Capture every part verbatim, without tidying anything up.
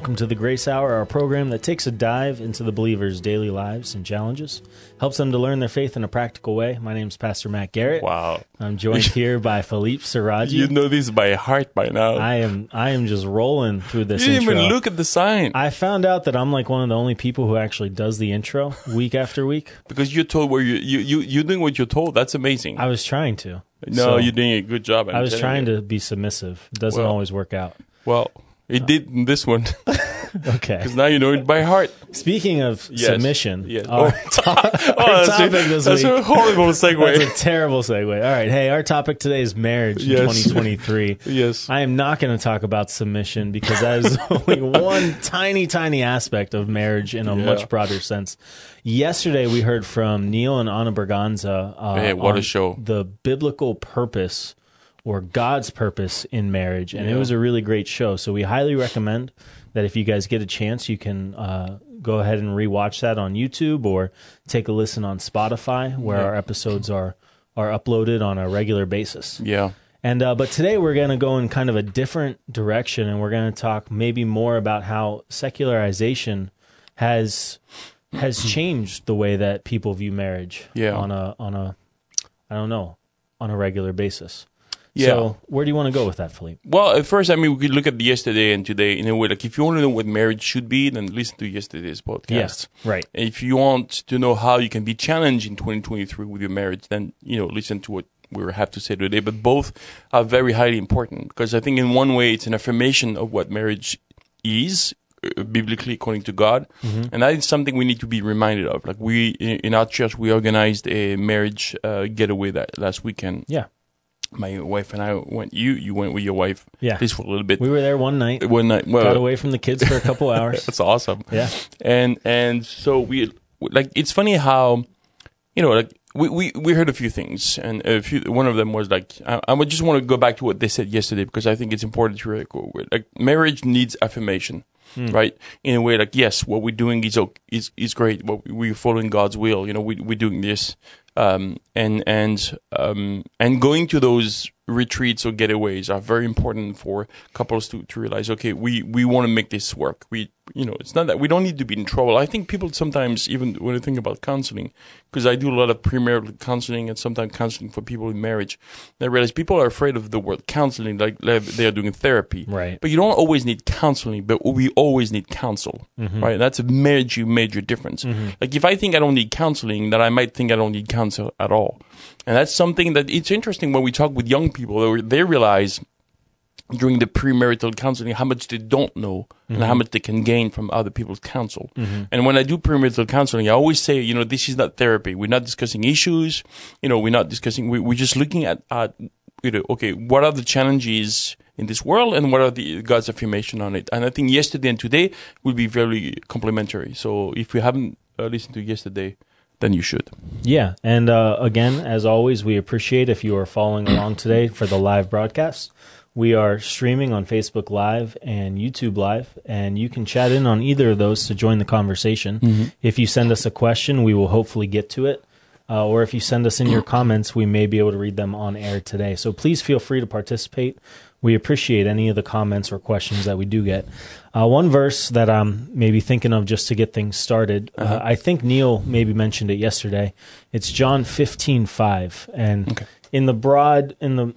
welcome to the Grace Hour, our program that takes a dive into the believers' daily lives and challenges, helps them to learn their faith in a practical way. My name is Pastor Matt Garrett. Wow. I'm joined here by Philippe Siraji. You know this by heart by now. I am I am just rolling through this You didn't intro. even look at the sign. I found out that I'm like one of the only people who actually does the intro week after week. Because you're told where you, you, you, you're doing what you're told. That's amazing. I was trying to. no, So, you're doing a good job. I'm I was telling trying you. to be submissive. It doesn't Well, always work out. Well, it did in this one. Okay. Because now you know it by heart. Speaking of Yes. submission, Yes. our, Oh. to- our Oh, that's topic a, this that's week. a horrible segue. That's a terrible segue. All right. Hey, our topic today is marriage in Yes. twenty twenty-three. Yes. I am not going to talk about submission because that is only one tiny, tiny aspect of marriage in a Yeah. much broader sense. Yesterday, we heard from Neil and Anna Berganza uh, Hey, what a on show. the biblical purpose or God's purpose in marriage, and it Yeah. was a really great show. So we highly recommend that if you guys get a chance, you can uh, go ahead and rewatch that on YouTube or take a listen on Spotify, where Yeah. our episodes are are uploaded on a regular basis. Yeah. And uh, but today we're going to go in kind of a different direction, and we're going to talk maybe more about how secularization has has changed the way that people view marriage Yeah. on a on a I don't know on a regular basis. Yeah. So where do you want to go with that, Philippe? Well, at first, I mean, we could look at yesterday and today in a way. Like, if you want to know what marriage should be, then listen to yesterday's podcast. Yes, right. If you want to know how you can be challenged in twenty twenty-three with your marriage, then, you know, listen to what we have to say today. But both are very highly important because I think in one way it's an affirmation of what marriage is, uh, biblically according to God. Mm-hmm. And that is something we need to be reminded of. Like, we, in in our church, we organized a marriage uh, getaway that last weekend. Yeah, My wife and I went, you, you went with your wife, Yeah. at least for a little bit. we were there one night, One night, well, got away from the kids for a couple hours. that's awesome. Yeah, And and so we like it's funny how you know like we, we, we heard a few things and a few one of them was like I, I would just want to go back to what they said yesterday because I think it's important to record. Like marriage needs affirmation, right? In a way, like yes, what we're doing is okay, is is great. What we, we're following God's will. You know, we we're doing this, um, and and um, and going to those retreats or getaways are very important for couples to, to realize, okay, we, we want to make this work. We, you know, it's not that we don't need to be in trouble. I think people sometimes, even when I think about counseling, because I do a lot of premarital counseling and sometimes counseling for people in marriage, I realize people are afraid of the word counseling, like they are doing therapy. Right. But you don't always need counseling, but we always need counsel, Mm-hmm. right? That's a major, major difference. Like if I think I don't need counseling, then I might think I don't need counsel at all. And that's something that it's interesting when we talk with young people, they, they realize during the premarital counseling how much they don't know mm-hmm. and how much they can gain from other people's counsel. Mm-hmm. And when I do premarital counseling, I always say, you know, this is not therapy. We're not discussing issues. You know, we're not discussing, we, we're just looking at, at, you know, okay, what are the challenges in this world and what are the God's affirmation on it? And I think yesterday and today will be very complementary. So if you haven't uh, listened to yesterday, then you should. Yeah, and uh, again, as always, we appreciate if you are following along today for the live broadcast. We are streaming on Facebook Live and YouTube Live, and you can chat in on either of those to join the conversation. Mm-hmm. If you send us a question, we will hopefully get to it. Uh, or if you send us in your comments, we may be able to read them on air today. So please feel free to participate. We appreciate any of the comments or questions that we do get. Uh, one verse that I'm maybe thinking of just to get things started, uh-huh. uh, I think Neil maybe mentioned it yesterday. It's John fifteen five, and okay. in the broad, in the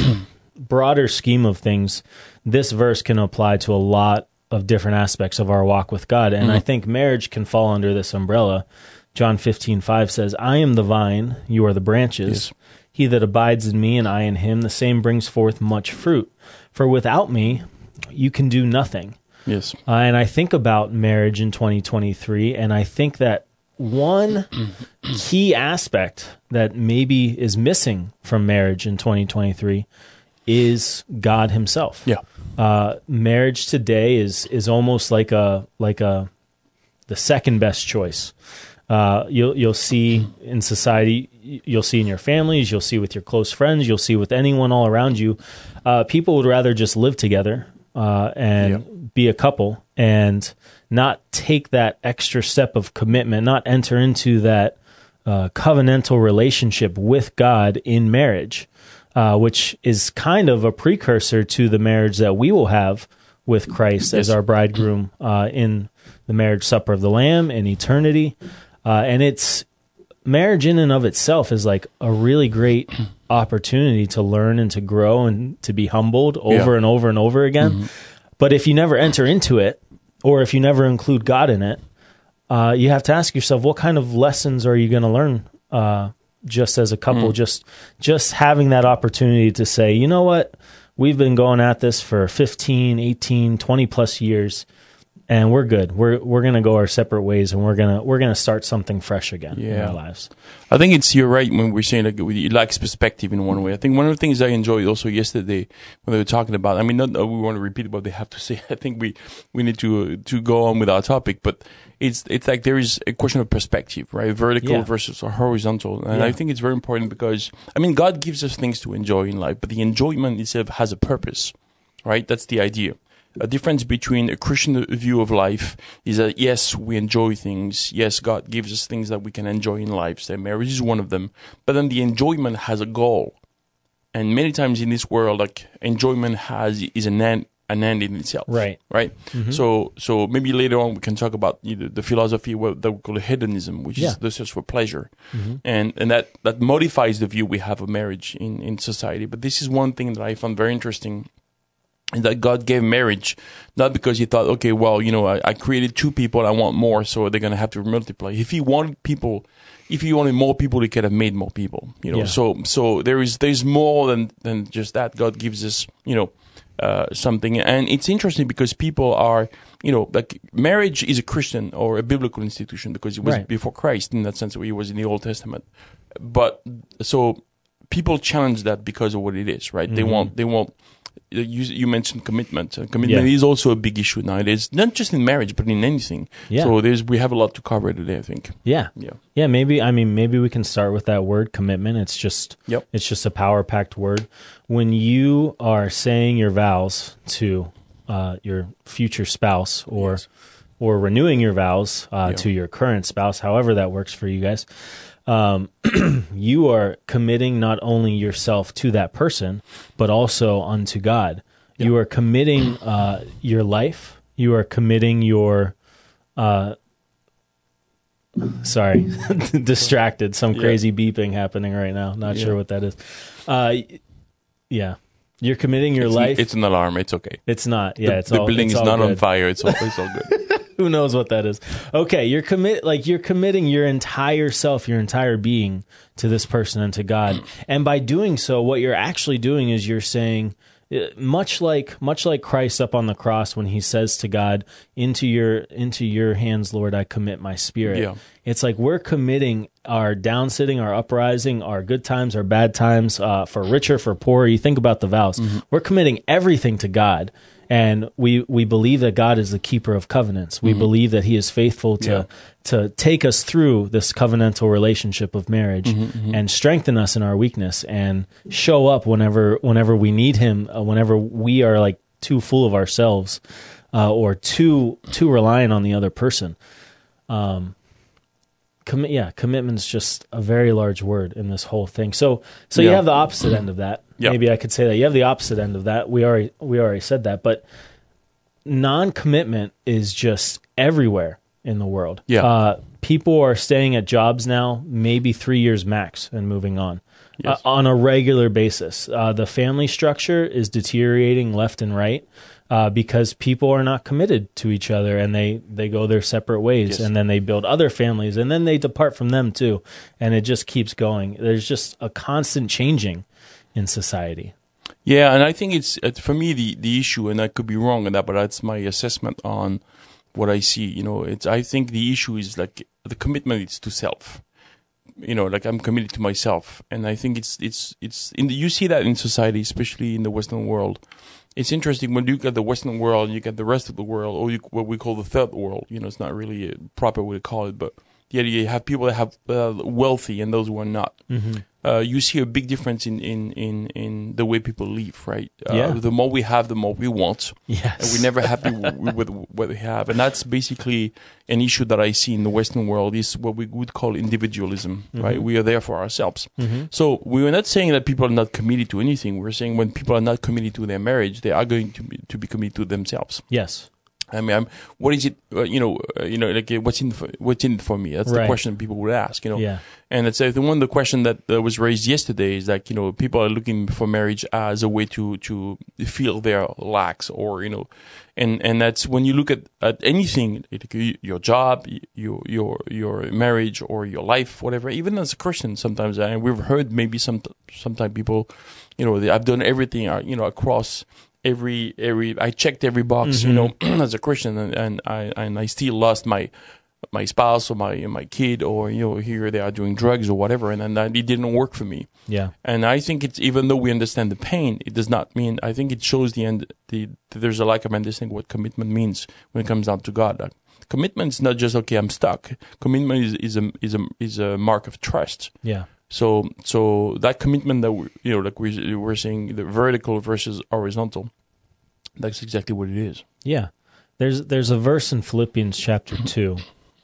broader scheme of things, this verse can apply to a lot of different aspects of our walk with God, and mm-hmm. I think marriage can fall under this umbrella. John fifteen five says, "I am the vine; you are the branches." Yes. He that abides in me and I in him, the same brings forth much fruit. For without me, you can do nothing. Yes. Uh, and I think about marriage in twenty twenty-three, and I think that one key aspect that maybe is missing from marriage in twenty twenty-three is God himself. Yeah. Uh, marriage today is is almost like a like a the second best choice. Uh, you'll you'll see in society, you'll see in your families, you'll see with your close friends, you'll see with anyone all around you. Uh, people would rather just live together uh, and yeah. be a couple and not take that extra step of commitment, not enter into that uh, covenantal relationship with God in marriage, uh, which is kind of a precursor to the marriage that we will have with Christ as Yes. our bridegroom uh, in the marriage supper of the Lamb in eternity. Uh, and it's marriage in and of itself is like a really great opportunity to learn and to grow and to be humbled over Yeah. and over and over again. Mm-hmm. But if you never enter into it, or if you never include God in it, uh, you have to ask yourself, what kind of lessons are you going to learn uh, just as a couple? Mm. Just just having that opportunity to say, you know what, we've been going at this for fifteen, eighteen, twenty plus years, and we're good. We're we're going to go our separate ways, and we're going to we're going to start something fresh again in Yeah. our lives. I think it's, you're right when we're saying like it lacks perspective in one way. I think one of the things I enjoyed also yesterday when they were talking about, I mean, not that we want to repeat what they have to say. I think we, we need to, to go on with our topic, but it's, it's like there is a question of perspective, right? Vertical Yeah. versus horizontal. And Yeah. I think it's very important because, I mean, God gives us things to enjoy in life, but the enjoyment itself has a purpose, right? That's the idea. A difference between a Christian view of life is that, yes, we enjoy things. Yes, God gives us things that we can enjoy in life. So marriage is one of them. But then the enjoyment has a goal. And many times in this world, like, enjoyment has, is an end, an end in itself. Right. Right? Mhm. So, so maybe later on we can talk about, you know, the philosophy what that we call hedonism, which Yeah. is the search for pleasure. Mhm. And, and that, that modifies the view we have of marriage in, in society. But this is one thing that I found very interesting. And that God gave marriage, not because he thought, okay, well, you know, I, I created two people, I want more, so they're going to have to multiply. If he wanted people, if he wanted more people, he could have made more people, you know. Yeah. So, so there is, there's more than, than just that. God gives us, you know, uh, something. And it's interesting because people are, you know, like marriage is a Christian or a biblical institution because it was Right. before Christ in that sense, where it was in the Old Testament. But so people challenge that because of what it is, right? They Mhm. want, they want, you, you mentioned commitment. Uh, commitment Yeah. is also a big issue nowadays, not just in marriage, but in anything. Yeah. So there's, we have a lot to cover today, I think. Yeah. Yeah. Yeah, maybe I mean maybe we can start with that word commitment. It's just Yep. it's just a power packed word. When you are saying your vows to uh, your future spouse or Yes. or renewing your vows uh, Yeah. to your current spouse, however that works for you guys, um, you are committing not only yourself to that person, but also unto God. Yeah. You are committing uh, your life. You are committing your uh, Sorry, distracted. Some Yeah. crazy beeping happening right now. Not Yeah. sure what that is. Uh, yeah, you're committing your It's, life. it's an alarm. It's okay. It's not. Yeah, the, it's the all. building it's is all not on good. fire. It's all, it's all good. Who knows what that is? Okay, you're commit like you're committing your entire self, your entire being to this person and to God. And by doing so, what you're actually doing is you're saying, uh, much like much like Christ up on the cross when he says to God, "Into your into your hands, Lord, I commit my spirit." Yeah. It's like we're committing our down sitting, our uprising, our good times, our bad times, uh, for richer, for poorer. You think about the vows. Mm-hmm. We're committing everything to God. And we, we believe that God is the keeper of covenants. We believe that he is faithful to, Yeah. to take us through this covenantal relationship of marriage and strengthen us in our weakness and show up whenever, whenever we need him, uh, whenever we are like too full of ourselves, uh, or too, too reliant on the other person. Um, commit, yeah, commitment's just a very large word in this whole thing. So, so you Yeah. have the opposite end of that. Yeah. Maybe I could say that you have the opposite end of that. We already, we already said that, but non-commitment is just everywhere in the world. Yeah. Uh, people are staying at jobs now, maybe three years max and moving on. Yes. Uh, on a regular basis. Uh, the family structure is deteriorating left and right uh, because people are not committed to each other and they, they go their separate ways Yes. and then they build other families and then they depart from them too. And it just keeps going. There's just a constant changing in society. Yeah, and I think it's, uh, for me, the, the issue, and I could be wrong on that, but that's my assessment on what I see. You know, it's, I think the issue is like the commitment is to self. You know, like I'm committed to myself. And I think it's, it's, it's, in the, you see that in society, especially in the Western world. It's interesting when you get the Western world, you get the rest of the world, or you, what we call the third world. You know, it's not really a proper way to call it, but yeah, you have people that have uh, wealthy and those who are not. Mm-hmm. uh, you see a big difference in, in, in, in the way people live, right? Uh, Yeah. The more we have, the more we want. Yes. And we're never happy with, with what we have. And that's basically an issue that I see in the Western world is what we would call individualism, Mm-hmm. right? We are there for ourselves. So we are not saying that people are not committed to anything. We're saying when people are not committed to their marriage, they are going to be, to be committed to themselves. Yes. I mean, I'm, what is it? Uh, you know, uh, you know, like uh, what's in for, what's in it for me? That's Right. the question people would ask. You know, Yeah. and it's uh, the one. The question that uh, was raised yesterday is like, you know, people are looking for marriage as a way to to feel their lacks, or you know, and and that's when you look at, at anything, like your job, your your your marriage, or your life, whatever. Even as a Christian, sometimes, and we've heard maybe some sometimes people, you know, they, I've done everything, uh, you know, across. Every every I checked every box, Mm-hmm. you know, as a Christian, and, and I and I still lost my my spouse or my my kid, or you know, here they are doing drugs or whatever, and then that, it didn't work for me. Yeah. And I think it's, even though we understand the pain, it does not mean. I think it shows the end. The, the there's a lack of understanding what commitment means when it comes down to God. Like, commitment is not just okay, I'm stuck. Commitment is is a is a is a mark of trust. Yeah. So, so that commitment that we, you know, like we we're saying, the vertical versus horizontal, that's exactly what it is. Yeah. There's there's a verse in Philippians chapter two,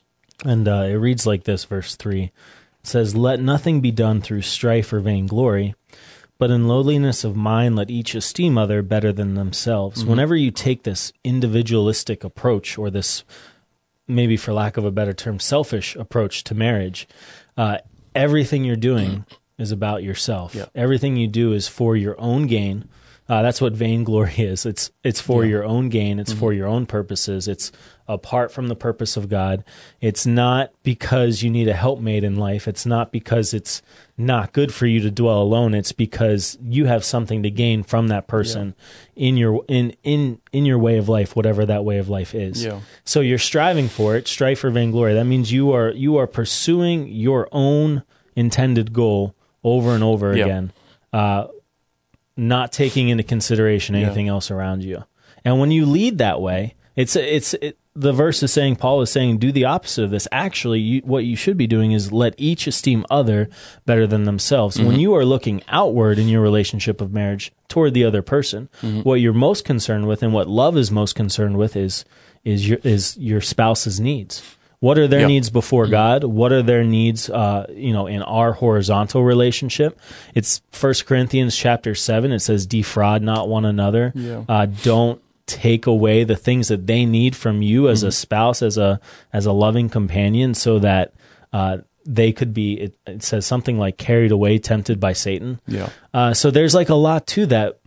and uh, it reads like this, verse three. It says, "Let nothing be done through strife or vainglory, but in lowliness of mind let each esteem other better than themselves." Mm-hmm. Whenever you take this individualistic approach, or this, maybe for lack of a better term, selfish approach to marriage, uh, everything you're doing is about yourself. Yeah. Everything you do is for your own gain. Uh, that's what vainglory is. It's it's for Yeah. your own gain. It's for your own purposes. It's apart from the purpose of God. It's not because you need a helpmate in life. It's not because it's not good for you to dwell alone. It's because you have something to gain from that person in your in in in your way of life, whatever that way of life is. Yeah. So you're striving for it, strive for vainglory. That means you are you are pursuing your own intended goal over and over Yeah. again, uh, not taking into consideration anything Yeah. else around you. And when you lead that way, it's it's it, the verse is saying, Paul is saying, do the opposite of this. Actually, you, what you should be doing is let each esteem other better than themselves. Mm-hmm. When you are looking outward in your relationship of marriage toward the other person, Mm-hmm. what you're most concerned with and what love is most concerned with is is your is your spouse's needs. What are their Yeah. needs before God? What are their needs, uh, you know, in our horizontal relationship? It's First Corinthians chapter seven. It says, "Defraud not one another." Yeah. Uh, don't take away the things that they need from you as a spouse, as a as a loving companion, so that uh, they could be. It, it says something like carried away, tempted by Satan. Yeah. Uh, so there's like a lot to that.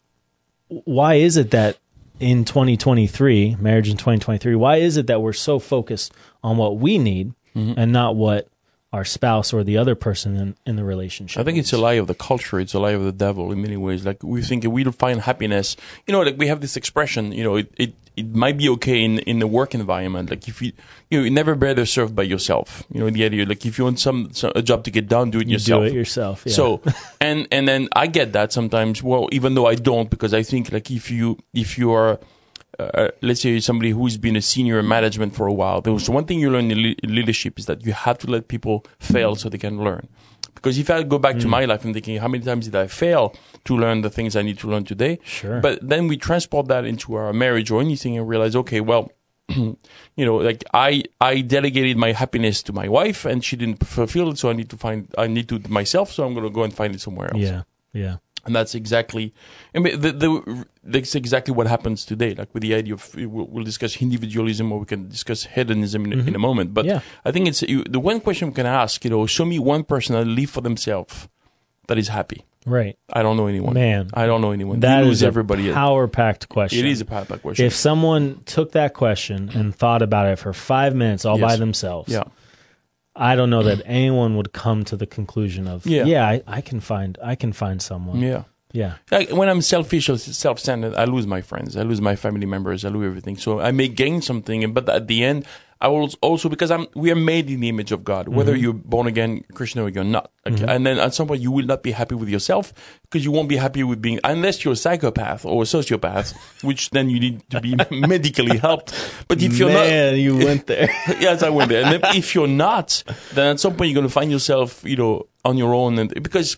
Why is it that in twenty twenty-three, marriage in twenty twenty-three, why is it that we're so focused on what we need and not what our spouse or the other person in, in the relationship I think needs? it's a lie of the culture. It's a lie of the devil in many ways. Like we think we'll find happiness. You know, like we have this expression. You know, it it, it might be okay in, in the work environment. Like if you you know, you never better served by yourself. You know, the idea like if you want some, some a job to get done, do it You yourself. do it yourself. Yeah. So and and then I get that sometimes. Well, even though I don't, because I think like if you if you are uh, let's say somebody who's been a senior in management for a while, there was one thing you learn in le- leadership is that you have to let people fail so they can learn. Because if I go back Mm. to my life, I'm thinking, how many times did I fail to learn the things I need to learn today? Sure. But then we transport that into our marriage or anything and realize, okay, well, you know, like I, I delegated my happiness to my wife and she didn't fulfill it. So I need to find, I need to do it myself. So I'm going to go and find it somewhere else. yeah, yeah, And that's exactly, I mean, the, the, that's exactly what happens today. Like with the idea of, we'll, we'll discuss individualism or we can discuss hedonism in, in a moment. But Yeah. I think it's you, the one question we can ask, you know, show me one person that live for themselves that is happy. right. I don't know anyone. Man, I don't know anyone. That you is lose everybody. a power-packed question. It is a power question. If someone took that question and thought about it for five minutes all by Yes. themselves, yeah. I don't know that anyone would come to the conclusion of, yeah, Yeah. I, I can find, I can find someone. Yeah. Yeah. Like when I'm selfish or self-centered, I lose my friends, I lose my family members, I lose everything. So I may gain something, but at the end, I will also because I'm we are made in the image of God, whether Mm-hmm. you're born again Christian or you're not. Okay? And then at some point, you will not be happy with yourself because you won't be happy with being unless you're a psychopath or a sociopath, which then you need to be medically helped. But if you're Man, you went there. not, yes, I went there. And then if you're not, then at some point you're going to find yourself, you know, on your own, and because.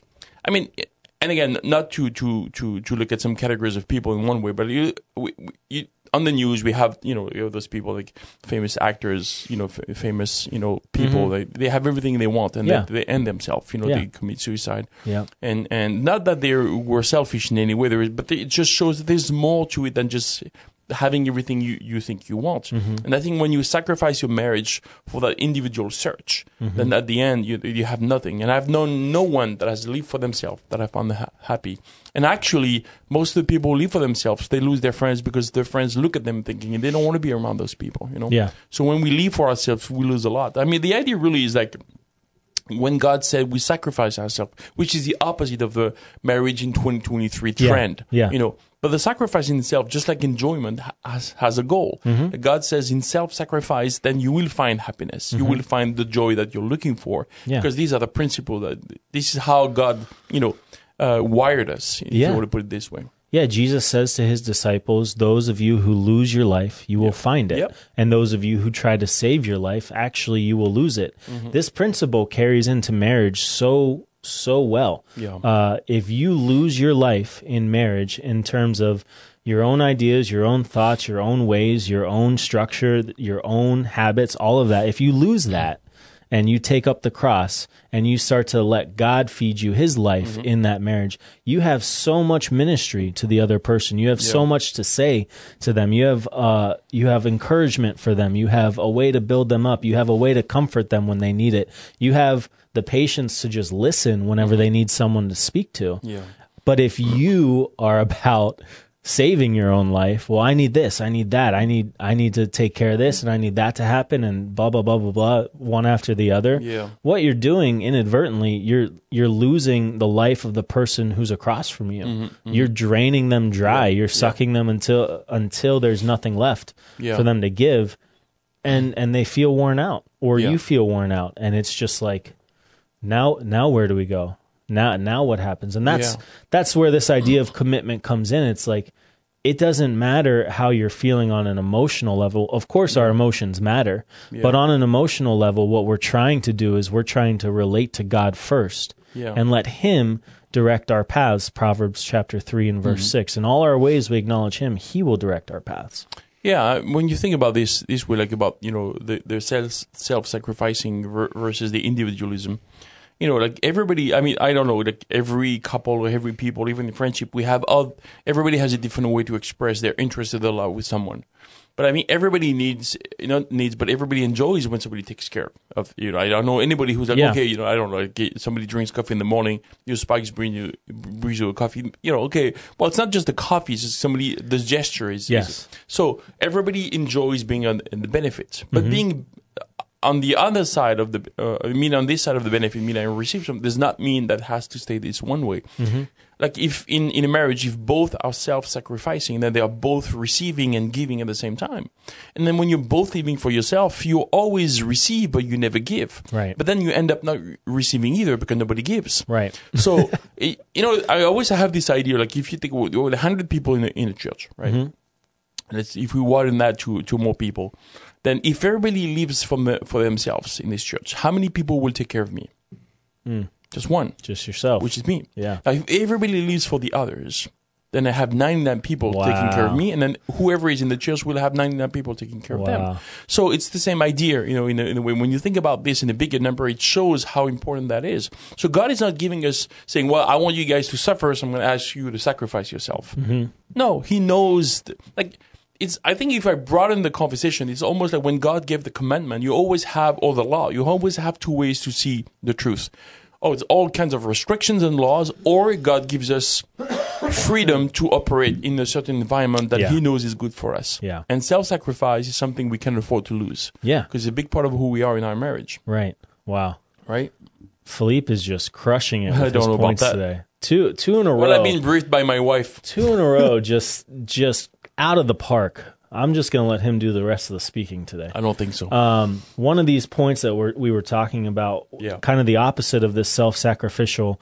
I mean, and again, not to to to to look at some categories of people in one way, but you, we, you on the news we have you know, you know those people like famous actors, you know, f- famous you know people. Mm-hmm. They they have everything they want, and yeah. they, they end themselves. You know, yeah. they commit suicide. Yeah, and and not that they were selfish in any way, there is, but they, it just shows that there's more to it than just having everything you, you think you want. Mm-hmm. And I think when you sacrifice your marriage for that individual search, mm-hmm. then at the end you you have nothing. And I've known no one that has lived for themselves that I found ha- happy. And actually, most of the people who live for themselves, they lose their friends because their friends look at them thinking and they don't want to be around those people, you know? Yeah. So when we live for ourselves, we lose a lot. I mean, the idea really is like, when God said we sacrifice ourselves, which is the opposite of the marriage in twenty twenty-three trend, yeah. Yeah. you know, but the sacrifice in itself, just like enjoyment, has, has a goal. Mm-hmm. God says in self-sacrifice, then you will find happiness. Mm-hmm. You will find the joy that you're looking for. Yeah. Because these are the principles that, this is how God, you know, uh, wired us, if yeah. you want to put it this way. Yeah, Jesus says to his disciples, those of you who lose your life, you will yep. find it. Yep. And those of you who try to save your life, actually, you will lose it. Mm-hmm. This principle carries into marriage so, so well. Yeah. Uh, if you lose your life in marriage in terms of your own ideas, your own thoughts, your own ways, your own structure, your own habits, all of that, if you lose that, and you take up the cross and you start to let God feed you his life mm-hmm. in that marriage, you have so much ministry to the other person. You have yeah. so much to say to them. You have uh, you have encouragement for them. You have a way to build them up. You have a way to comfort them when they need it. You have the patience to just listen whenever mm-hmm. they need someone to speak to. Yeah. But if you are about saving your own life, well, I need this, I need that, I need I need to take care of this, and I need that to happen, and blah blah blah blah blah, one after the other. Yeah. What you're doing inadvertently, you're you're losing the life of the person who's across from you. Mm-hmm, mm-hmm. You're draining them dry. Yeah. You're sucking yeah. them until until there's nothing left yeah. for them to give, and and they feel worn out, or yeah. you feel worn out, and it's just like, now now where do we go? Now, now what happens? And that's yeah. that's where this idea of commitment comes in. It's like, it doesn't matter how you're feeling on an emotional level. Of course, our emotions matter. Yeah. But on an emotional level, what we're trying to do is we're trying to relate to God first yeah. and let him direct our paths, Proverbs chapter three and verse mm-hmm. six. In all our ways we acknowledge him, he will direct our paths. Yeah, when you think about this, this way, like about, you know, the, the self, self-sacrificing versus the individualism, you know, like everybody, I mean, I don't know, like every couple or every people, even in friendship, we have, all, everybody has a different way to express their interest or their love with someone. But I mean, everybody needs, you know, needs, but everybody enjoys when somebody takes care of, you know, I don't know anybody who's like, yeah. okay, you know, I don't know, like somebody drinks coffee in the morning, your Spikes bring you, brings you a coffee, you know, okay. Well, it's not just the coffee, it's just somebody, the gesture is. Yes. Is, so everybody enjoys being on the benefits, but mm-hmm. being on the other side of the, uh, I mean, on this side of the benefit, mean I receive something, does not mean that has to stay this one way. Mm-hmm. Like if in, in a marriage, if both are self-sacrificing, then they are both receiving and giving at the same time. And then when you're both living for yourself, you always receive, but you never give. Right. But then you end up not receiving either because nobody gives. Right. So, it, you know, I always have this idea, like if you think about one hundred people in a, in a church, right? Mm-hmm. And it's, if we widen that to, to more people, then if everybody lives for, me, for themselves in this church, how many people will take care of me? Mm. Just one. Just yourself. Which is me. Yeah. Now, if everybody lives for the others, then I have ninety-nine people wow. taking care of me, and then whoever is in the church will have ninety-nine people taking care wow. of them. So it's the same idea, you know, in a, in a way. When you think about this in a bigger number, it shows how important that is. So God is not giving us, saying, well, I want you guys to suffer, so I'm going to ask you to sacrifice yourself. Mm-hmm. No, he knows, th- like... It's, I think if I broaden the conversation, it's almost like when God gave the commandment, you always have, or the law, you always have two ways to see the truth. Oh, it's all kinds of restrictions and laws, or God gives us freedom to operate in a certain environment that yeah. he knows is good for us. Yeah. And self-sacrifice is something we can afford to lose. Yeah. Because it's a big part of who we are in our marriage. Right. Wow. Right? Philippe is just crushing it with I his don't know points about that. today. Two, two in a row. Well, I've been briefed by my wife. Two in a row, just, just out of the park. I'm just going to let him do the rest of the speaking today. I don't think so. Um, one of these points that we're, we were talking about, yeah. kind of the opposite of this self-sacrificial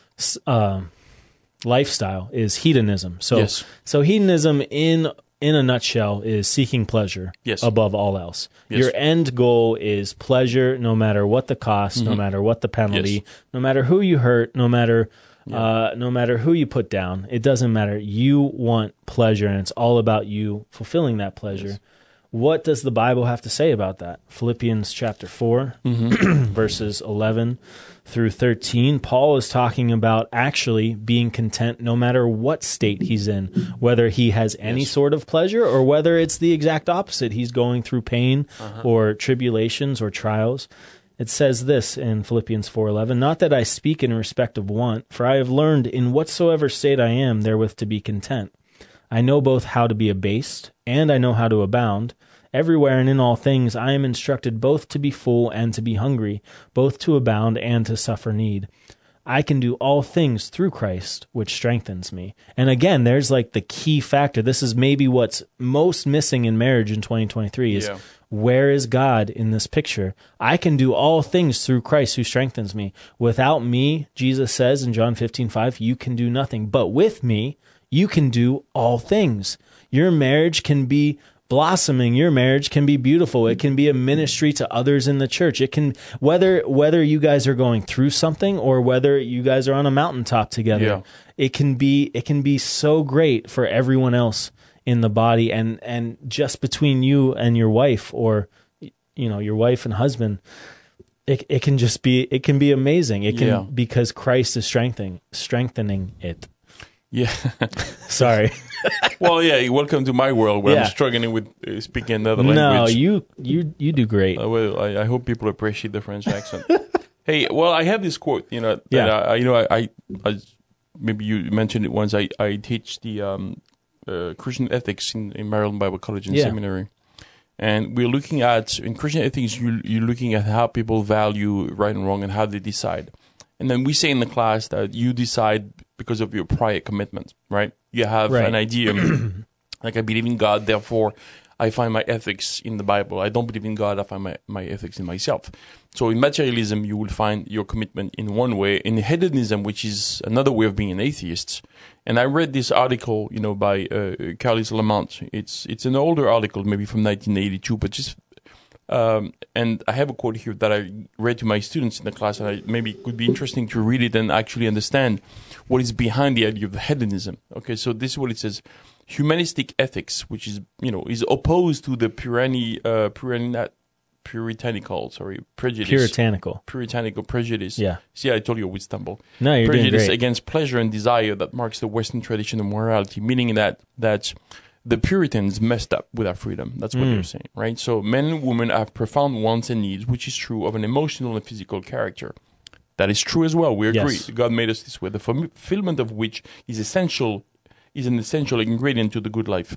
uh, lifestyle, is hedonism. So, yes. so hedonism in in a nutshell is seeking pleasure yes. above all else. Yes. Your end goal is pleasure, no matter what the cost, mm-hmm. no matter what the penalty, yes. no matter who you hurt, no matter Uh, no matter who you put down, it doesn't matter. You want pleasure, and it's all about you fulfilling that pleasure. Yes. What does the Bible have to say about that? Philippians chapter four, mm-hmm. verses eleven through thirteen. Paul is talking about actually being content no matter what state he's in, whether he has any yes. sort of pleasure or whether it's the exact opposite. He's going through pain uh-huh. or tribulations or trials. It says this in Philippians four eleven, "Not that I speak in respect of want, for I have learned in whatsoever state I am therewith to be content. I know both how to be abased, and I know how to abound. Everywhere and in all things I am instructed both to be full and to be hungry, both to abound and to suffer need. I can do all things through Christ, which strengthens me." And again, there's like the key factor. This is maybe what's most missing in marriage in twenty twenty-three is, yeah. where is God in this picture? I can do all things through Christ who strengthens me. Without me, Jesus says in John fifteen five, you can do nothing. But with me, you can do all things. Your marriage can be blossoming. Your marriage can be beautiful. It can be a ministry to others in the church. It can, whether whether you guys are going through something or whether you guys are on a mountaintop together, yeah. it can be it can be so great for everyone else in the body, and and just between you and your wife, or you know, your wife and husband, it it can just be it can be amazing. It can yeah. because Christ is strengthening strengthening it. Yeah. Sorry. Well, yeah. Welcome to my world where yeah. I'm struggling with uh, speaking another language. No, you you you do great. Uh, well, I, I hope people appreciate the French accent. Hey, well, I have this quote. You know, that yeah. I, you know, I, I, I maybe you mentioned it once. I, I teach the um, uh, Christian ethics in, in Maryland Bible College and yeah. Seminary, and we're looking at in Christian ethics. You you're looking at how people value right and wrong and how they decide. And then we say in the class that you decide because of your prior commitment, right? You have right. an idea, like I believe in God, therefore I find my ethics in the Bible. I don't believe in God, I find my, my ethics in myself. So in materialism, you will find your commitment in one way. In hedonism, which is another way of being an atheist, and I read this article, you know, by uh, Carlis Lamont. It's it's an older article, maybe from nineteen eighty-two, but just Um, and I have a quote here that I read to my students in the class, and I, maybe it could be interesting to read it and actually understand what is behind the idea of hedonism. Okay, so this is what it says. Humanistic ethics, which is, you know, is opposed to the Puritani, uh, Puritani, puritanical, sorry, prejudice. Puritanical. Puritanical prejudice. Yeah. See, I told you I would stumble. No, you're prejudice doing great. Against pleasure and desire that marks the Western tradition of morality, meaning that that the Puritans messed up with our freedom. That's what mm. they're saying, right? So men and women have profound wants and needs, which is true of an emotional and physical character. That is true as well. We agree. Yes. God made us this way. The fulfillment of which is essential, is an essential ingredient to the good life.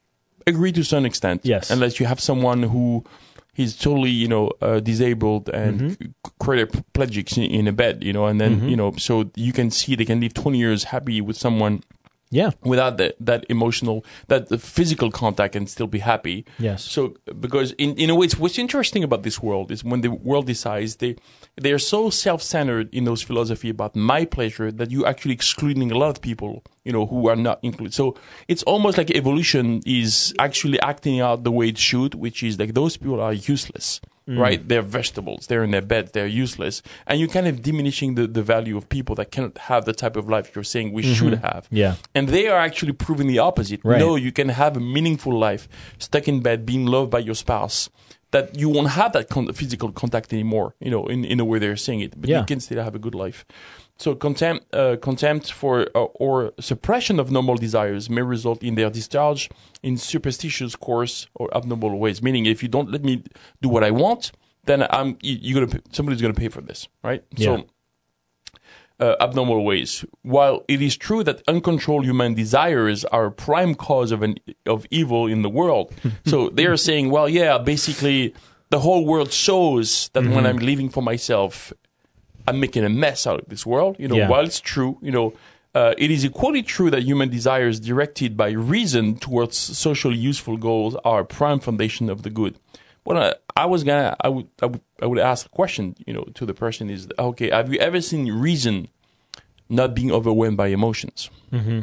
Agree to some extent. Yes. Unless you have someone who is totally, you know, uh, disabled and mm-hmm. quadriplegic in, in a bed, you know, and then, mm-hmm. you know, so you can see they can live twenty years happy with someone. Yeah. Without that, that emotional, that the physical contact and still be happy. Yes. So, because in, in a way, it's, what's interesting about this world is when the world decides, they, they are so self-centered in those philosophy about my pleasure that you're actually excluding a lot of people, you know, who are not included. So it's almost like evolution is actually acting out the way it should, which is like those people are useless. Mm. Right? They're vegetables. They're in their bed. They're useless. And you're kind of diminishing the, the value of people that cannot have the type of life you're saying we mm-hmm. should have. Yeah. And they are actually proving the opposite. Right. No, you can have a meaningful life, stuck in bed, being loved by your spouse, that you won't have that con- physical contact anymore, you know, in, in the way they're saying it. But yeah. you can still have a good life. So contempt, uh, contempt for uh, or suppression of normal desires may result in their discharge in superstitious, coarse, or abnormal ways. Meaning, if you don't let me do what I want, then I'm you, you're gonna somebody's gonna pay for this, right? Yeah. So, uh, abnormal ways. While it is true that uncontrolled human desires are a prime cause of an of evil in the world, so they are saying, well, yeah, basically, the whole world shows that mm-hmm. when I'm living for myself, I'm making a mess out of this world. You know, yeah. while it's true, you know, uh, it is equally true that human desires directed by reason towards socially useful goals are a prime foundation of the good. Well, uh, I was gonna, I would, I would, I would ask a question, you know, to the person: is okay? Have you ever seen reason not being overwhelmed by emotions? Mm-hmm.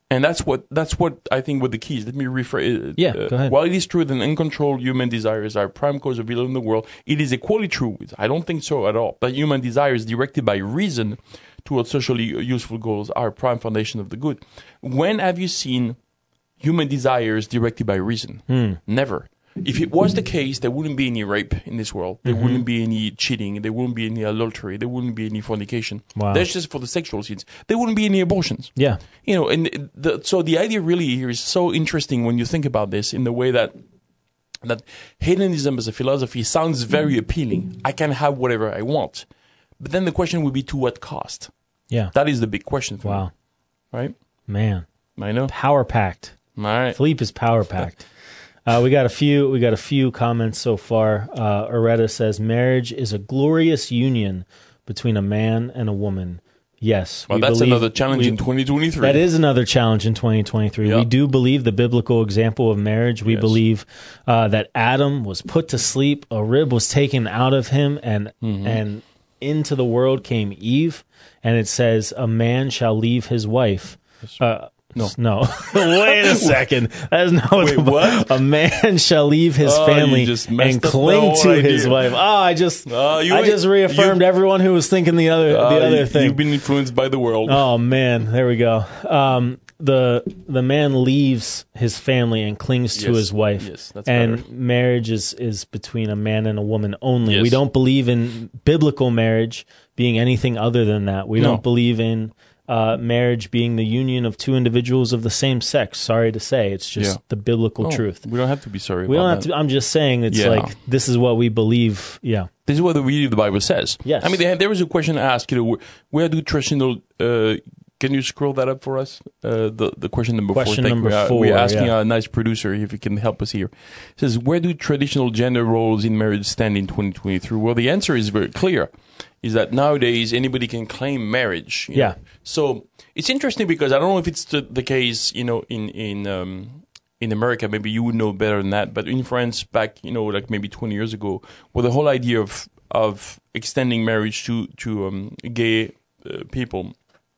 And that's what that's what I think what the key is. Let me rephrase. Yeah, uh, go ahead. While it is true that uncontrolled human desires are prime cause of evil in the world, it is equally true. I don't think so at all. That human desires directed by reason towards socially useful goals are prime foundation of the good. When have you seen human desires directed by reason? Hmm. Never. If it was the case, there wouldn't be any rape in this world. There mm-hmm. wouldn't be any cheating. There wouldn't be any adultery. There wouldn't be any fornication. Wow. That's just for the sexual sins. There wouldn't be any abortions. Yeah. You know, and the, so the idea really here is so interesting when you think about this in the way that that hedonism as a philosophy sounds very appealing. I can have whatever I want. But then the question would be to what cost? Yeah. That is the big question for wow. me. Right? Man. I know. Power packed. All right. Philippe is power packed. Uh, we got a few. We got a few comments so far. Uh, Areta says, "Marriage is a glorious union between a man and a woman." Yes, well, we that's believe, another challenge we, in twenty twenty-three. That is another challenge in twenty twenty-three. Yep. We do believe the biblical example of marriage. We yes. believe uh, that Adam was put to sleep, a rib was taken out of him, and mm-hmm. and into the world came Eve. And it says, "A man shall leave his wife." Uh, No. No. Wait a second. That is not what, Wait, the, what? A man shall leave his Oh, family you just and messed up the cling whole to idea. his wife. Oh, I just Uh, you I ain't- just reaffirmed you- everyone who was thinking the other Uh, the other you- thing. You've been influenced by the world. Oh man, there we go. Um, the the man leaves his family and clings to Yes. his wife. Yes, that's and better. marriage is, is between a man and a woman only. Yes. We don't believe in biblical marriage being anything other than that. We No. don't believe in uh, marriage being the union of two individuals of the same sex. Sorry to say, it's just Yeah. the biblical No, truth. We don't have to be sorry We about don't have that. to. I'm just saying it's Yeah. like this is what we believe. Yeah. This is what the reading of the Bible says. Yes. I mean, there, there was a question asked, you know, where, where do traditional, uh, can you scroll that up for us? Uh, the, the question number Question four. number we are, four, We're asking yeah. our nice producer if he can help us here. It says, where do traditional gender roles in marriage stand in twenty twenty-three? Well, the answer is very clear, is that nowadays anybody can claim marriage. you Yeah. know. So it's interesting because I don't know if it's the, the case, you know, in, in, um, in America, maybe you would know better than that, but in France back, you know, like maybe twenty years ago, well, the whole idea of, of extending marriage to, to, um, gay uh, people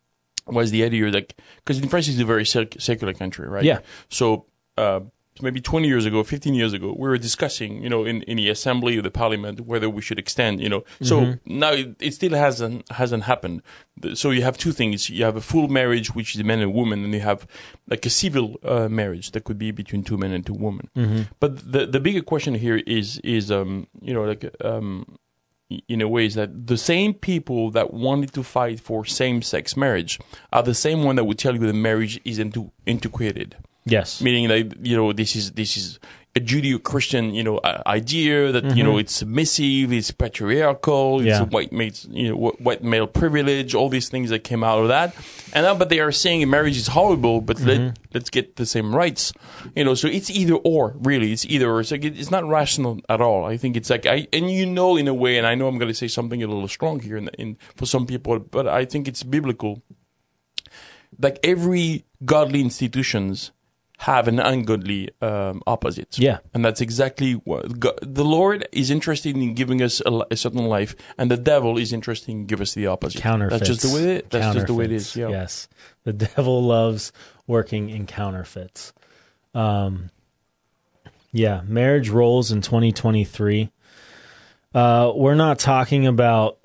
was the idea, like, because in France it's a very sec- secular country, right? Yeah. So, uh, maybe twenty years ago, fifteen years ago, we were discussing, you know, in, in the assembly of the parliament, whether we should extend, you know. So Mm-hmm. now it, it still hasn't, hasn't happened. The- So you have two things. You have a full marriage, which is a man and woman, and you have like a civil uh, marriage that could be between two men and two women. Mm-hmm. But the, the bigger question here is, is, um, you know, like, um, in a way is that the same people that wanted to fight for same-sex marriage are the same one that would tell you that marriage is into, antiquated. Yes. Meaning that, you know, this is, this is a Judeo-Christian, you know, uh, idea that, Mm-hmm. you know, it's submissive, it's patriarchal, it's Yeah. a white male, you know, wh- white male privilege, all these things that came out of that. And now, but they are saying marriage is horrible, but Mm-hmm. let, let's get the same rights. You know, so it's either or, really. It's either or. It's like, it's not rational at all. I think it's like, I, and you know, in a way, and I know I'm going to say something a little strong here in, in, for some people, but I think it's biblical. Like every godly institutions have an ungodly um, opposite. Yeah. And that's exactly what God, the Lord is interested in giving us a, a certain life, and the devil is interested in giving us the opposite. Counterfeits. That's just the way it. That's just the way it is. Counterfeits, Yeah. Yes. The devil loves working in counterfeits. Um, yeah. Marriage roles in twenty twenty-three. Uh, we're not talking about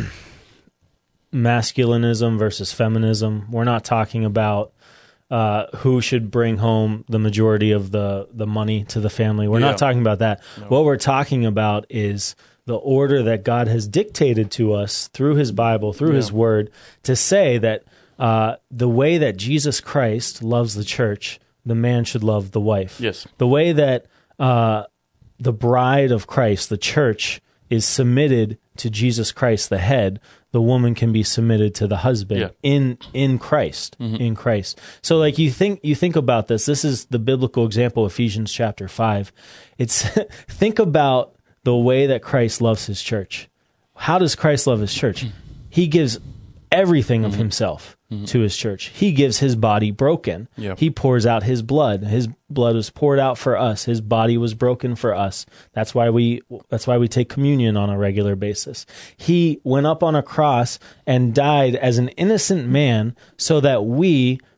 masculinism versus feminism. We're not talking about uh, who should bring home the majority of the, the money to the family. We're Yeah. not talking about that. No. What we're talking about is the order that God has dictated to us through his Bible, through Yeah. his word, to say that uh, the way that Jesus Christ loves the church, the man should love the wife. Yes. The way that uh, the bride of Christ, the church, is submitted to Jesus Christ, the head, the woman can be submitted to the husband Yeah. in in Christ, in Christ. So like you think you think about this, this is the biblical example, Ephesians chapter five. It's think about the way that Christ loves his church. How does Christ love his church? He gives everything of himself to his church. He gives his body broken. Yeah. He pours out his blood. His blood was poured out for us. His body was broken for us. That's why we that's why we take communion on a regular basis. He went up on a cross and died as an innocent man so that we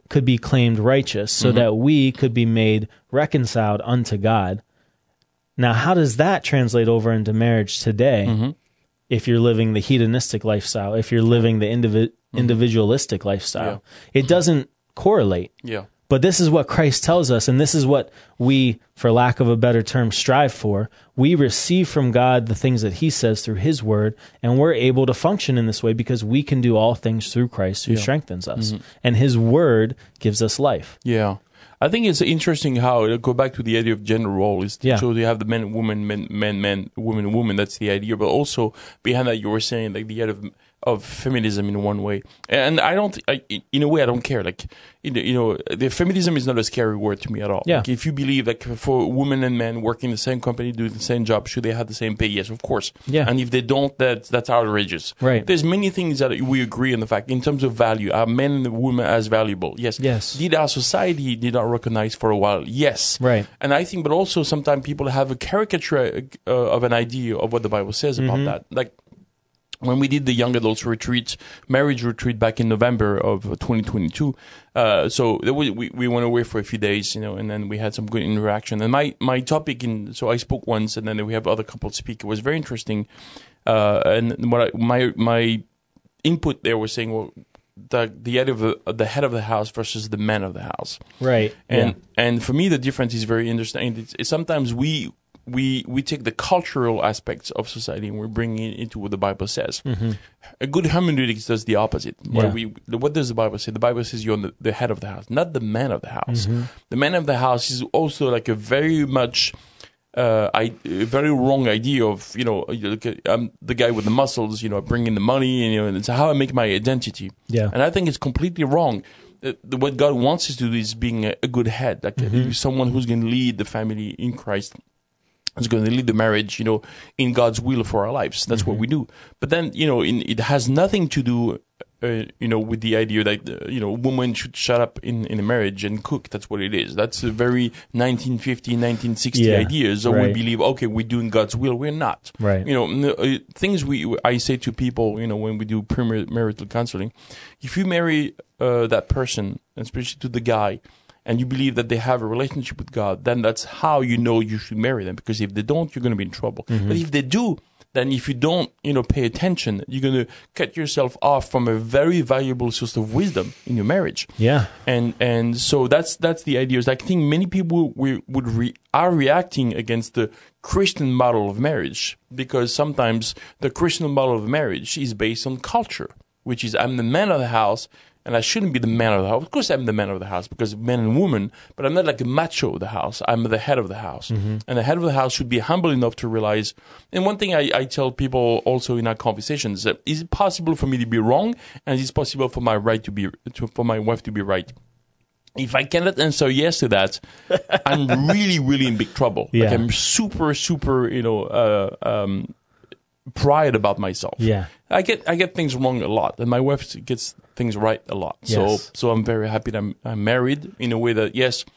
could be claimed righteous, so Mm-hmm. that we could be made reconciled unto God. Now, how does that translate over into marriage today? Mm-hmm. If you're living the hedonistic lifestyle, if you're living the indivi- individualistic lifestyle, it doesn't correlate. Yeah. But this is what Christ tells us, and this is what we, for lack of a better term, strive for. We receive from God the things that he says through his word, and we're able to function in this way because we can do all things through Christ who Yeah. strengthens us. And his word gives us life. Yeah. I think it's interesting how it'll go back to the idea of gender roles. Yeah. So you have the men, woman, men, men, men, women, woman. That's the idea. But also behind that, you were saying like the idea of of feminism in one way. And I don't, I, in a way, I don't care. Like, you know, you know, the feminism is not a scary word to me at all. Yeah. Like, if you believe like for women and men working in the same company, doing the same job, should they have the same pay? Yes, of course. Yeah. And if they don't, that that's outrageous. Right. There's many things that we agree on the fact in terms of value. Are men and women as valuable? Yes. Yes. Did our society did not recognize for a while? Yes. Right. And I think, but also sometimes people have a caricature uh, of an idea of what the Bible says about Mm-hmm. that. Like when we did the young adults retreat, marriage retreat back in November of twenty twenty-two. Uh, so we, we we went away for a few days, you know, and then we had some good interaction. And my my topic in so I spoke once, and then we have other couples speak. It was very interesting. Uh, and what I, my my input there was saying, well, the the head of the, the head of the house versus the man of the house. Right. And yeah. and for me, the difference is very interesting. It's, it's sometimes we we we take the cultural aspects of society and we bring it into what the Bible says. Mm-hmm. A good hermeneutics does the opposite. Where Yeah. we, what does the Bible say? The Bible says you're the, the head of the house, not the man of the house. Mm-hmm. The man of the house is also like a very much. Uh, I a very wrong idea of you know you look at, I'm the guy with the muscles, you know, bringing the money, and you know, and it's how I make my identity. Yeah. And I think it's completely wrong. Uh, the, what God wants us to do is being a, a good head, like Mm-hmm. uh, someone who's going to lead the family in Christ, who's going to lead the marriage, you know, in God's will for our lives. That's Mm-hmm. what we do. But then, you know, in, it has nothing to do. Uh, you know, with the idea that uh, you know, women should shut up in, in a marriage and cook. That's what it is. That's a very nineteen fifty, nineteen sixty Yeah, ideas. So right. we believe, okay, we're doing God's will. We're not. Right. You know, n- uh, things we I say to people, you know, when we do premarital counseling, if you marry uh, that person, especially to the guy, and you believe that they have a relationship with God, then that's how you know you should marry them. Because if they don't, you're going to be in trouble. Mm-hmm. But if they do, then if you don't, you know, pay attention, you're going to cut yourself off from a very valuable source of wisdom in your marriage. Yeah. And and so that's that's the idea. Is I think many people we would re, are reacting against the Christian model of marriage because sometimes the Christian model of marriage is based on culture, which is I'm the man of the house. And I shouldn't be the man of the house. Of course, I'm the man of the house because men and women, but I'm not like a macho of the house. I'm the head of the house. Mm-hmm. And the head of the house should be humble enough to realize. And one thing I, I tell people also in our conversations, that is it possible for me to be wrong? And is it possible for my right to be, to, for my wife to be right? If I cannot answer yes to that, I'm really, really in big trouble. Yeah. Like I'm super, super, you know, uh, um, pride about myself. Yeah. I get I get things wrong a lot, and my wife gets things right a lot. Yes. So so I'm very happy that I'm, I'm married in a way that yes,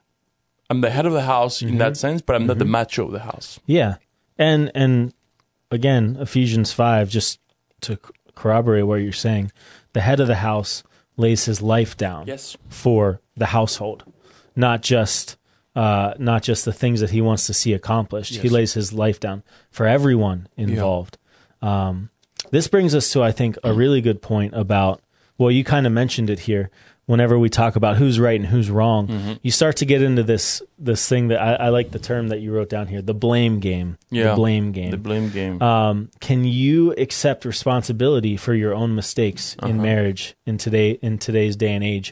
I'm the head of the house Mm-hmm. in that sense, but I'm not the macho of the house. Yeah. And and again, Ephesians five, just to corroborate what you're saying, the head of the house lays his life down Yes. for the household, not just uh, not just the things that he wants to see accomplished. He Yes. lays his life down for everyone involved. Um, this brings us to, I think, a really good point about, well, you kind of mentioned it here. Whenever we talk about who's right and who's wrong, Mm-hmm. you start to get into this this thing that I, I like the term that you wrote down here, the blame game. Yeah. The blame game. The blame game. Um, can you accept responsibility for your own mistakes in Uh-huh. marriage in today in today's day and age,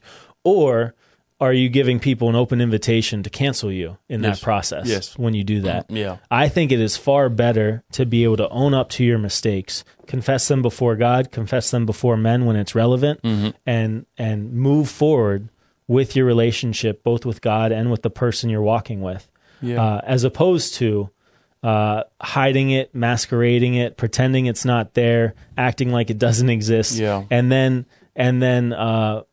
or are you giving people an open invitation to cancel you in Yes. that process Yes. when you do that? Yeah. I think it is far better to be able to own up to your mistakes, confess them before God, confess them before men when it's relevant, Mm-hmm. and and move forward with your relationship, both with God and with the person you're walking with, Yeah. uh, as opposed to uh, hiding it, masquerading it, pretending it's not there, acting like it doesn't exist, Yeah. and then and then uh,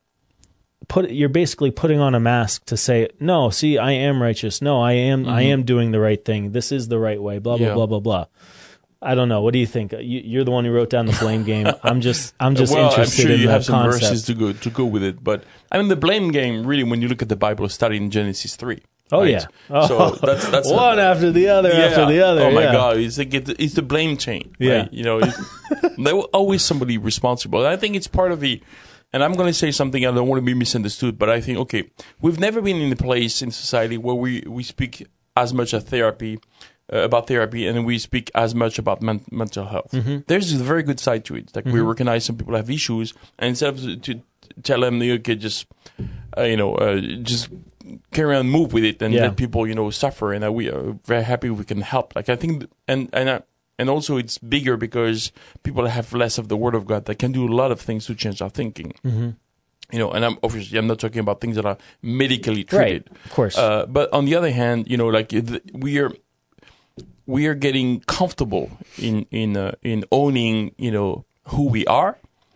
put you're basically putting on a mask to say, no, see, I am righteous. No, I am I am doing the right thing. This is the right way. Blah blah Yeah. blah blah blah. I don't know. What do you think? You, you're the one who wrote down the blame game. I'm just, I'm just well, interested I'm sure in you the have some concept. verses to go to go with it, but I mean, the blame game really, when you look at the Bible, started in Genesis three. Oh right? yeah. Oh, so that's that's one a, after the other yeah. after the other. Oh my yeah. God! It's like it, it's the blame chain. Right? Yeah. You know, it's, there was always somebody responsible. And I think it's part of the. And I'm going to say something, I don't want to be misunderstood, but I think, okay, we've never been in a place in society where we, we speak as much as therapy, uh, about therapy, and we speak as much about men- mental health. Mm-hmm. There's a very good side to it. Like, mm-hmm. we recognize some people have issues, and instead of to, to tell them, okay, just, uh, you know, uh, just carry on and move with it and yeah. let people, you know, suffer, and uh, we are very happy we can help. Like, I think, th- and, and I, And also, it's bigger because people have less of the Word of God that can do a lot of things to change our thinking. Mm-hmm. You know, and I'm obviously I'm not talking about things that are medically treated, right? Of course. Uh, but on the other hand, you know, like we are we are getting comfortable in in uh, in owning, you know, who we are,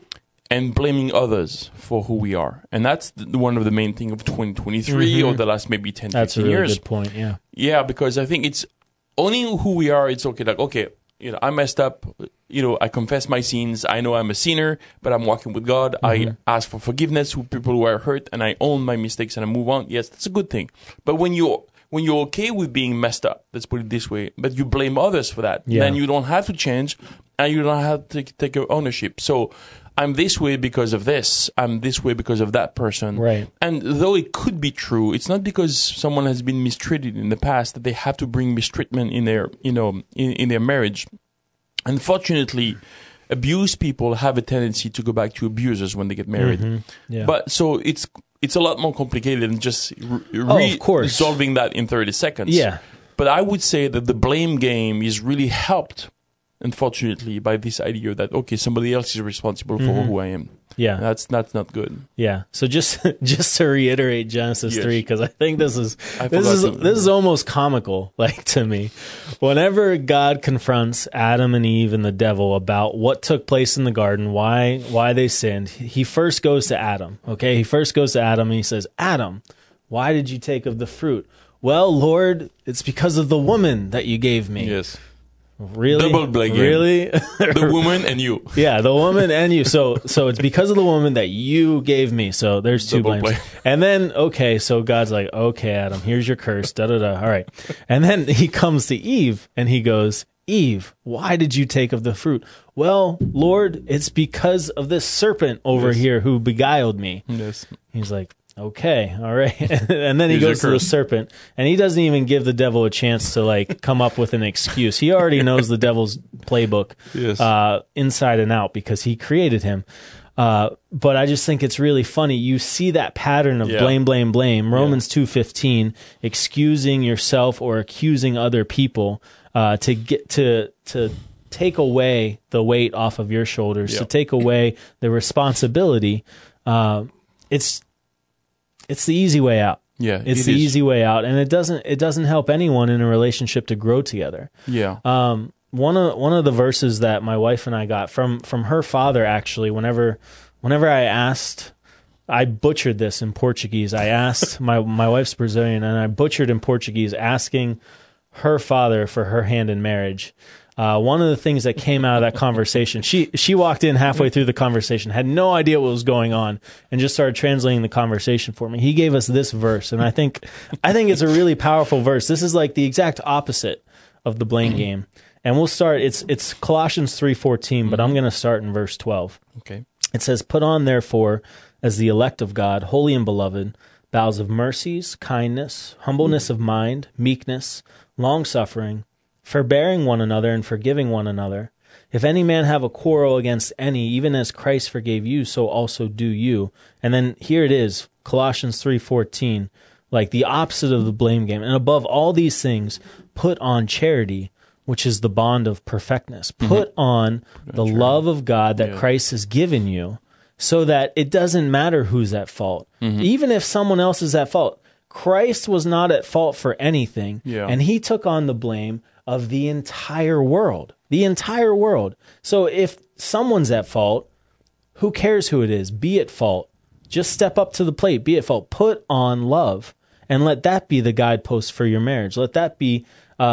and blaming others for who we are, and that's the, one of the main thing of twenty twenty-three mm-hmm. or the last maybe ten, that's fifteen a really years. Good point. Yeah. Yeah, because I think it's owning who we are. It's okay. Like okay. You know, I messed up. You know, I confess my sins. I know I'm a sinner, but I'm walking with God. Mm-hmm. I ask for forgiveness for people who are hurt, and I own my mistakes and I move on. Yes, that's a good thing. But when you're when you're okay with being messed up, let's put it this way, but you blame others for that, yeah. then you don't have to change, and you don't have to take, take ownership. So I'm this way because of this. I'm this way because of that person. Right. And though it could be true, it's not because someone has been mistreated in the past that they have to bring mistreatment in their, you know, in, in their marriage. Unfortunately, abused people have a tendency to go back to abusers when they get married. Mm-hmm. Yeah. But so it's it's a lot more complicated than just re- oh, of course. resolving that in thirty seconds. Yeah. But I would say that the blame game is really helped, unfortunately, by this idea that, okay, somebody else is responsible for mm-hmm. who I am. Yeah. That's that's not good. Yeah. So just just to reiterate Genesis yes. three, because I think this is I this is to, this is almost comical, like to me. Whenever God confronts Adam and Eve and the devil about what took place in the garden, why why they sinned, he first goes to Adam. Okay, he first goes to Adam and he says, Adam, why did you take of the fruit? Well, Lord, it's because of the woman that you gave me. Yes. Really? Double blame. Really? The woman and you. Yeah, the woman and you. So so it's because of the woman that you gave me. So there's two Double blames. blame. And then, okay, so God's like, okay, Adam, here's your curse. Da da da. All right. And then he comes to Eve and he goes, Eve, why did you take of the fruit? Well, Lord, it's because of this serpent over yes. here who beguiled me. Yes. He's like, okay, all right. And then he Here's goes to the serpent, and he doesn't even give the devil a chance to like come up with an excuse. He already knows the devil's playbook yes. uh, inside and out because he created him. Uh, but I just think it's really funny. You see that pattern of yeah. blame, blame, blame. Romans yeah. two fifteen, excusing yourself or accusing other people uh, to get to to take away the weight off of your shoulders, yeah. to take away the responsibility. Uh, it's It's the easy way out. Yeah, it's it the is. easy way out, and it doesn't it doesn't help anyone in a relationship to grow together. Yeah. Um, one of one of the verses that my wife and I got from from her father, actually, whenever whenever I asked, I butchered this in Portuguese. I asked my my wife's Brazilian, and I butchered in Portuguese, asking her father for her hand in marriage. Uh, one of the things that came out of that conversation, she she walked in halfway through the conversation, had no idea what was going on, and just started translating the conversation for me. He gave us this verse, and I think I think it's a really powerful verse. This is like the exact opposite of the blame game. And we'll start. It's it's Colossians three fourteen, but I'm going to start in verse twelve. Okay. It says, "Put on, therefore, as the elect of God, holy and beloved, bowels of mercies, kindness, humbleness of mind, meekness, long suffering, forbearing one another and forgiving one another. If any man have a quarrel against any, even as Christ forgave you, so also do you." And then here it is, Colossians three fourteen, like the opposite of the blame game. "And above all these things, put on charity, which is the bond of perfectness." Put mm-hmm. on the true. love of God that yeah. Christ has given you, so that it doesn't matter who's at fault. Mm-hmm. Even if someone else is at fault, Christ was not at fault for anything, yeah. and he took on the blame of the entire world. The entire world. So if someone's at fault, who cares who it is? Be at fault. Just step up to the plate. Be at fault. Put on love, and let that be the guidepost for your marriage. Let that be uh,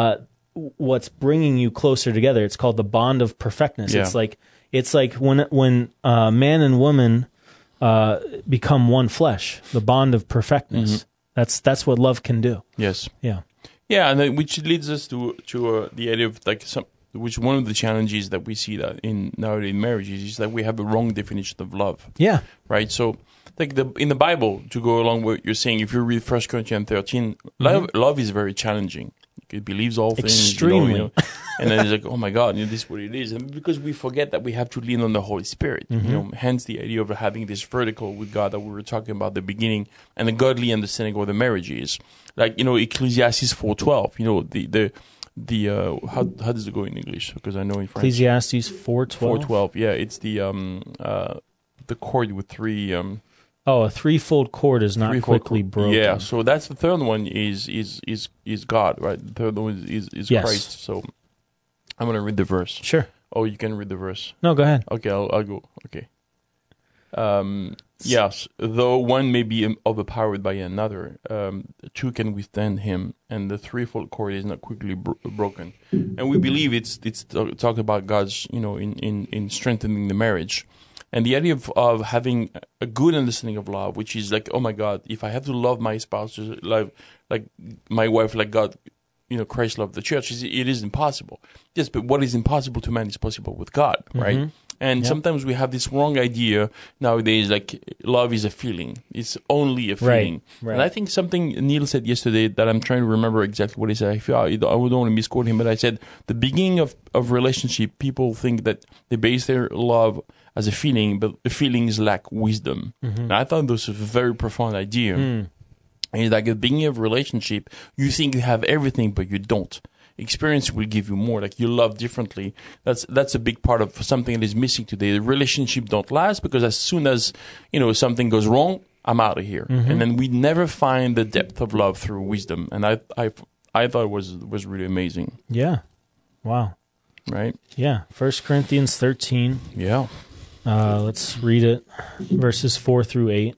what's bringing you closer together. It's called the bond of perfectness. Yeah. It's like it's like when when uh, man and woman uh, become one flesh. The bond of perfectness. Mm-hmm. That's that's what love can do. Yes. Yeah. Yeah, and then, which leads us to to uh, the idea of like some, which one of the challenges that we see that in nowadays in marriages is that we have a wrong definition of love. Yeah. Right. So, like the in the Bible, to go along with what you're saying, if you read First Corinthians thirteen, mm-hmm. love love is very challenging. It believes all things. Extremely. You know, you know, and then it's like, oh my God, you know, this is what it is. And because we forget that we have to lean on the Holy Spirit. Mm-hmm. You know, hence the idea of having this vertical with God that we were talking about at the beginning, and the godly understanding of what the marriage is. Like, you know, Ecclesiastes four twelve, you know, the, the, the, uh, how, how does it go in English? Because I know in French. Ecclesiastes four twelve? four twelve, yeah. It's the, um, uh, the cord with three, um, oh, a threefold cord is not quickly cord. broken. Yeah, so that's the third one is, is, is, is God, right? The third one is, is yes. Christ. So I'm going to read the verse. Sure. Oh, you can read the verse. No, go ahead. Okay, I'll, I'll go. Okay. Um, yes, though one may be overpowered by another, um, two can withstand him, and the threefold cord is not quickly bro- broken. And we believe it's it's talk, talk about God's, you know, in, in, in strengthening the marriage. And the idea of, of having a good understanding of love, which is like, oh my God, if I have to love my spouse, just like, like my wife, like God, you know, Christ loved the church, it is impossible. Yes, but what is impossible to man is possible with God, right? Mm-hmm. And yep. sometimes we have this wrong idea nowadays, like love is a feeling. It's only a feeling. Right, right. And I think something Neil said yesterday that I'm trying to remember exactly what he said. I feel I don't want to misquote him, but I said the beginning of, of relationship, people think that they base their love as a feeling, but the feelings lack wisdom. Mm-hmm. And I thought this was a very profound idea. Mm. And it's like at the beginning of a relationship, you think you have everything, but you don't. Experience will give you more. Like you love differently. That's that's a big part of something that is missing today. The relationship don't last because as soon as you know something goes wrong, I'm out of here. Mm-hmm. And then we never find the depth of love through wisdom. And I I I thought it was was really amazing. Yeah. Wow. Right. Yeah. First Corinthians thirteen. Yeah. Uh, let's read it. Verses four through eight.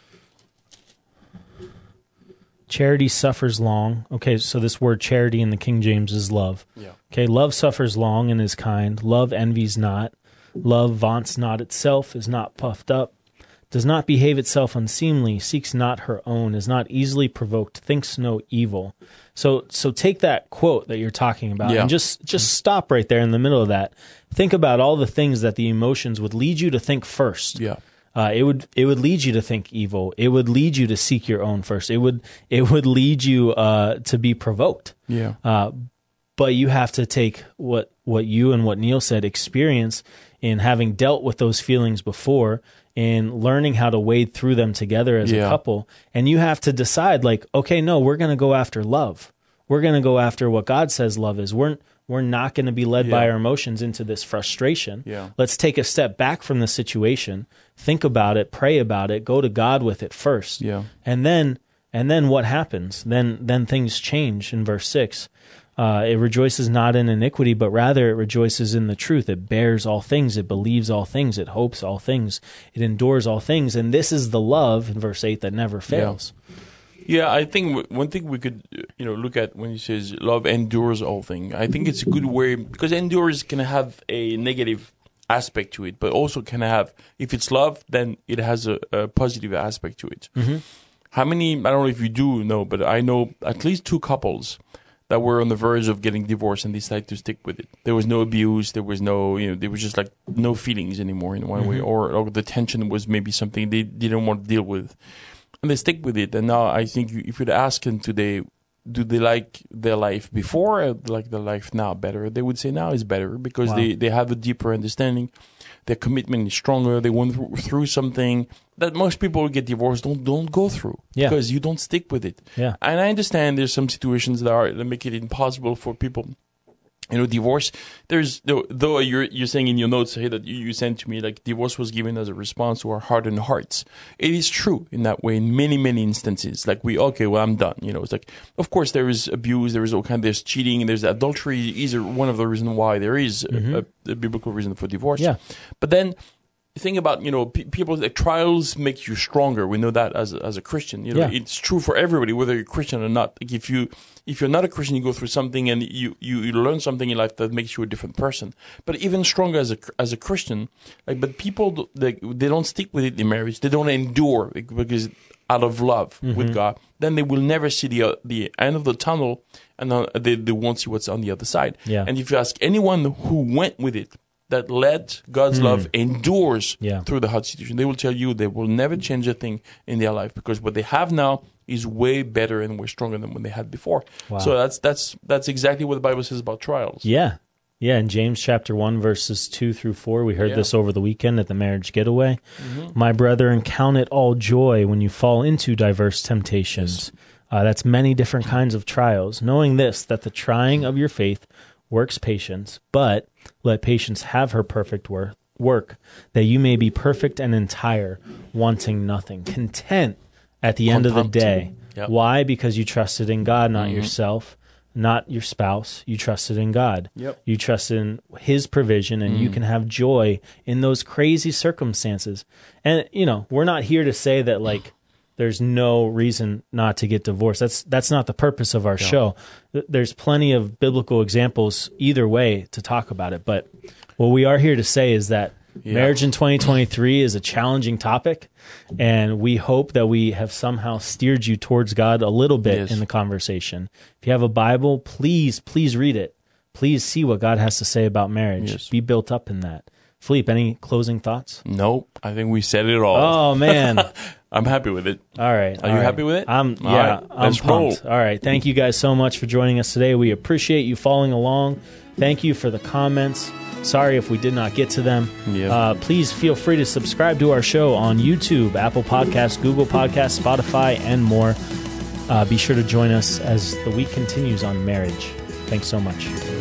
Charity suffers long. Okay, so this word charity in the King James is love. Yeah. Okay, love suffers long and is kind. Love envies not. Love vaunts not itself, is not puffed up, does not behave itself unseemly, seeks not her own, is not easily provoked, thinks no evil. So so take that quote that you're talking about yeah. and just, just stop right there in the middle of that. Think about all the things that the emotions would lead you to think first. Yeah. Uh, it would it would lead you to think evil. It would lead you to seek your own first. It would it would lead you uh, to be provoked. Yeah. Uh, but you have to take what what you and what Neil said experience in having dealt with those feelings before and learning how to wade through them together as yeah. a couple. And you have to decide like, okay, no, we're going to go after love. We're going to go after what God says love is. We're We're not going to be led yeah. by our emotions into this frustration. Yeah. Let's take a step back from the situation, think about it, pray about it, go to God with it first. Yeah. And then and then what happens? Then then things change in verse six. Uh, it rejoices not in iniquity, but rather it rejoices in the truth. It bears all things. It believes all things. It hopes all things. It endures all things. And this is the love, in verse eight, that never fails. Yeah. Yeah, I think w- one thing we could, you know, look at when he says love endures all things. I think it's a good way because endures can have a negative aspect to it, but also can have, if it's love, then it has a, a positive aspect to it. Mm-hmm. How many? I don't know if you do know, but I know at least two couples that were on the verge of getting divorced and decided to stick with it. There was no abuse. There was no, you know, there was just like no feelings anymore in one mm-hmm. way, or, or the tension was maybe something they didn't want to deal with. And they stick with it. And now I think if you'd ask them today, do they like their life before or like their life now better? They would say now is better because wow. they, they have a deeper understanding. Their commitment is stronger. They went through, through something that most people who get divorced don't don't go through yeah. because you don't stick with it. Yeah. And I understand there's some situations that are that make it impossible for people. You know, divorce, there's, though, though you're, you're saying in your notes here that you, you sent to me, like, divorce was given as a response to our hardened hearts. It is true in that way in many, many instances. Like, we, okay, well, I'm done. You know, it's like, of course, there is abuse, there is all kind, there's cheating, there's adultery. These are one of the reasons why there is mm-hmm. a, a, a biblical reason for divorce. Yeah. But then, think about, you know, pe- people, like, trials make you stronger. We know that as a, as a Christian. You know, Yeah. it's true for everybody, whether you're Christian or not. Like if you if you're not a Christian, you go through something and you, you, you learn something in life that makes you a different person. But even stronger as a as a Christian, like, but people, they, they don't stick with it in marriage. They don't endure it because out of love mm-hmm. with God. Then they will never see the uh, the end of the tunnel, and uh, they they won't see what's on the other side. Yeah. And if you ask anyone who went with it, that let God's mm. love endures yeah. through the hard situation, they will tell you they will never change a thing in their life because what they have now is way better and way stronger than what they had before. Wow. So that's that's that's exactly what the Bible says about trials. Yeah. Yeah, in James chapter one, verses two through four, we heard yeah. this over the weekend at the marriage getaway. Mm-hmm. My brethren, count it all joy when you fall into diverse temptations. Yes. Uh, that's many different kinds of trials, knowing this, that the trying of your faith works patience, but let patience have her perfect work, work, that you may be perfect and entire, wanting nothing, content at the end of the day. Yep. Why? Because you trusted in God, not mm-hmm. yourself. Not your spouse. You trusted in God. Yep. You trusted in His provision, and mm. you can have joy in those crazy circumstances. And, you know, we're not here to say that, like, there's no reason not to get divorced. That's that's not the purpose of our yeah. show. There's plenty of biblical examples either way to talk about it. But what we are here to say is that yeah. marriage in twenty twenty-three is a challenging topic, and we hope that we have somehow steered you towards God a little bit yes. in the conversation. If you have a Bible, please, please read it. Please see what God has to say about marriage. Yes. Be built up in that. Philippe, any closing thoughts? Nope. I think we said it all. Oh, man. I'm happy with it. All right. Are all you right. happy with it? I'm, all yeah, right. I'm pumped. Roll. All right. Thank you guys so much for joining us today. We appreciate you following along. Thank you for the comments. Sorry if we did not get to them. Yep. Uh, please feel free to subscribe to our show on YouTube, Apple Podcasts, Google Podcasts, Spotify, and more. Uh, be sure to join us as the week continues on marriage. Thanks so much.